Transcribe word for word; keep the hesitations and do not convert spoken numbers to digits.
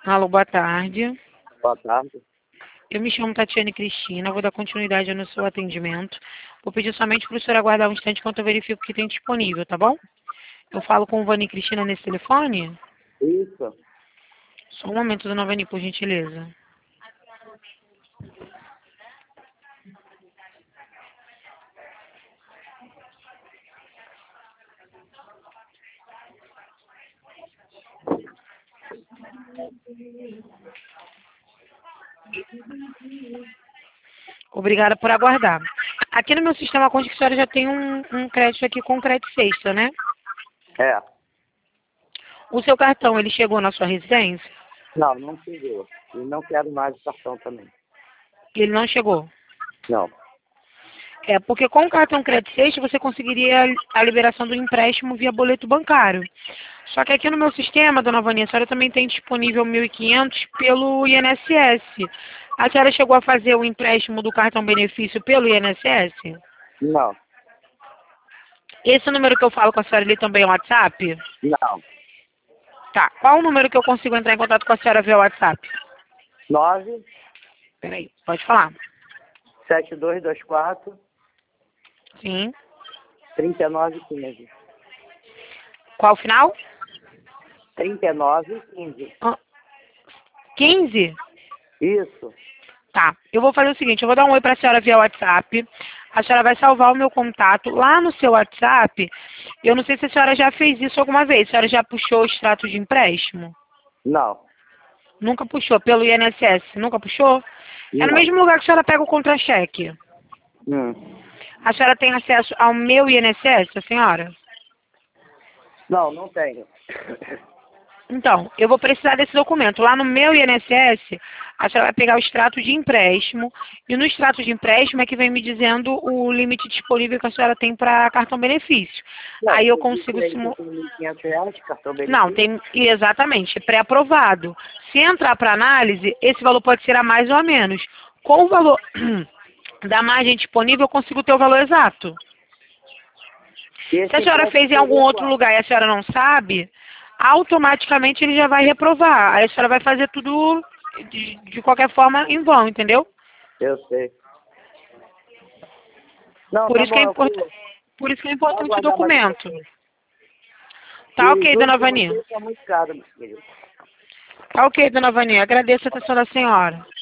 Alô, boa tarde. Boa tarde. Eu me chamo Tatiane Cristina, vou dar continuidade no seu atendimento. Vou pedir somente para o senhor aguardar um instante enquanto eu verifico o que tem disponível, tá bom? Eu falo com o Vani Cristina nesse telefone? Isso. Só um momento, dona Vani, por gentileza. Obrigada por aguardar. Aqui no meu sistema conta que a senhora já tem um, um crédito aqui com crédito sexta, né? É. O seu cartão, ele chegou na sua residência? Não, não chegou. E não quero mais o cartão também. Ele não chegou? Não. É, porque com o cartão crédito sexta você conseguiria a liberação do empréstimo via boleto bancário. Só que aqui no meu sistema, dona Vani, a senhora também tem disponível mil e quinhentos pelo I N S S. A senhora chegou a fazer o empréstimo do cartão benefício pelo I N S S? Não. Esse número que eu falo com a senhora ali também é o WhatsApp? Não. Tá. Qual o número que eu consigo entrar em contato com a senhora via WhatsApp? Nove Peraí, pode falar. sete dois dois quatro Sim. trinta e nove quinze. Qual o final? trinta e nove quinze. Ah, quinze? Isso. Tá. Eu vou fazer o seguinte, eu vou dar um oi para a senhora via WhatsApp. A senhora vai salvar o meu contato lá no seu WhatsApp. Eu não sei se a senhora já fez isso alguma vez. A senhora já puxou o extrato de empréstimo? Não. Nunca puxou. Pelo I N S S? Nunca puxou? É no Não. mesmo lugar que a senhora pega o contra-cheque. Hum. A senhora tem acesso ao meu I N S S, a senhora? Não, não tenho. Então, eu vou precisar desse documento. Lá no meu I N S S, a senhora vai pegar o extrato de empréstimo. E no extrato de empréstimo é que vem me dizendo o limite disponível que a senhora tem para cartão benefício. Não, Aí eu você disse consigo aí que simular. eu tenho mil e quinhentos reais de cartão Não, benefício. tem exatamente, é pré-aprovado. Se entrar para análise, esse valor pode ser a mais ou a menos. Com o valor da margem disponível, eu consigo ter o valor exato. E Se a esse senhora fez em empréstimo algum seria outro quanto? lugar e a senhora não sabe, automaticamente ele já vai reprovar. Aí a senhora vai fazer tudo de, de qualquer forma em vão, entendeu? Eu sei. Não, Por tá isso que é, bom, eu import... vou, Por isso que é vou importante o aguardar mais um documento. pouquinho. Tá E ok, juro dona pra Vani. você que é muito caro, meu filho. Tá ok, dona Vani. Agradeço a atenção da senhora.